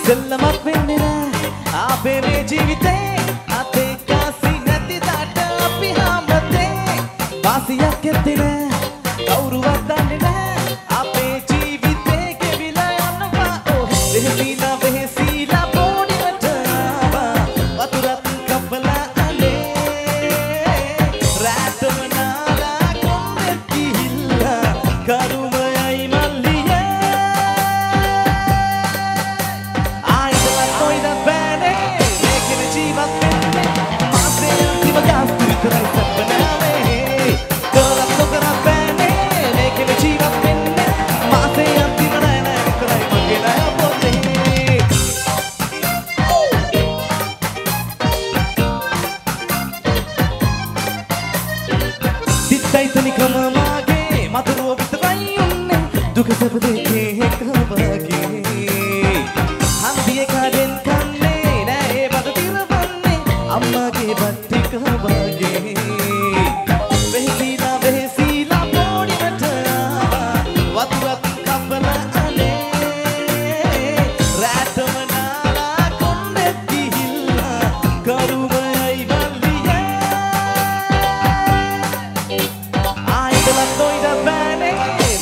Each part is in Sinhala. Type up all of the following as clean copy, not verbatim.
සෙල්ලමක් වෙන්නේ නෑ අපේ මේ ජීවිතේ අතේ කාසි නැති දාට අපි හැමතේ වාසියක් ඇත්තේ නෑ කවුරුවත් දන්නේ නෑ අපේ ජීවිතේ ගෙවිලා යනවා වෙහසිලා වෙහසිලා පොඩිවට ආවා වතුරත් කපලා අනේ රැටම නාලා කොම්බෙත් ගිහිල්ලා කරුමයයි මල්ලියේ දුක සැප දෙකේ එකවගේ හන්දියේ කාඩෙන් කන්නේ නෑ ඒ බඩ දිරවන්නේ අම්මගේ බත් ටික වගේ වෙහසිලා වෙහසිලා පොඩිවට ආවා වතුරක් කපලා අනේ රැටම නාලා කොම්බෙත් ගිහිල්ලා කරුමයයි මල්ලියේ ආයිදලත් නොයිද බෑනේ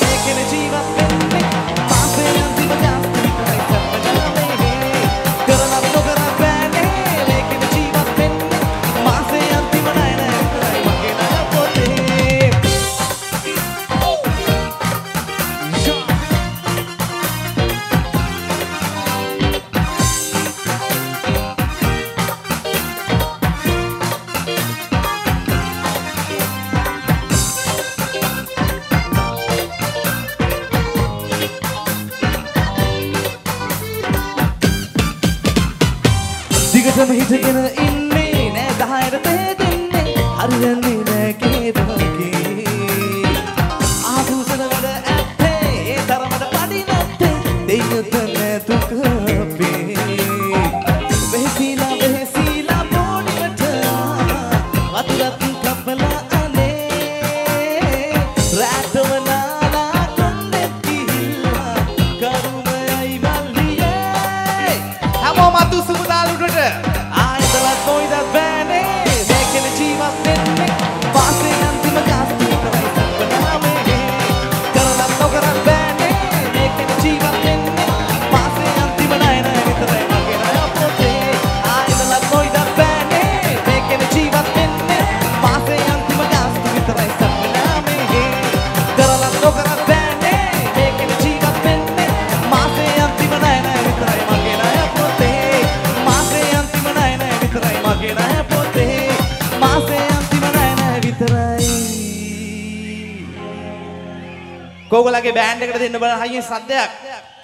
දිගටම හිටගෙන ඉන්නේ නෑ 10ට දෙන්නේ හරියන්නේ නෑ කේදවගේ ආසුසන වල ඇත්තේ ඒ තරමට පඩි නැත්තේ දෙයියොත් නැතු කපේ වෙහසිලා වෙහසිලා පොඩිවට වතුරත් කපලා අනේ රැටම නාලා කොම්බෙත් ගිහිල්ලා කරුමයයි මල්ලියේ හැමෝම අතුසුමු දාලුටට ආයතලත් නොයිද බෑනේ මේකෙන ජීවත් වෙන්නේ වාසේ අන්තිම ගාස්තු විතරයි සම්පනාමේ කරලත් නොකරත් බෑනේ මේකෙන ජීවත් වෙන්නේ වාසේ අන්තිම ණය විතරයි මගේ ණය පොතේ ආයතලත් නොයිද බෑනේ මේකෙන ජීවත් වෙන්නේ වාසේ අන්තිම ගාස්තු විතරයි සම්පනාමේ කරලත් නොකරත් බෑනේ මේකෙන ජීවත් වෙන්නේ වාසේ අන්තිම ණය විතරයි මගේ ණය පොතේ මාසේ අන්තිම ණය විතරයි මගේ ණය පොතේ මාසේ අන්තිම ණය විතරයි කෝගලගේ බෑන්ඩ් එකට දෙන්න බලන හයියෙන් සද්දයක්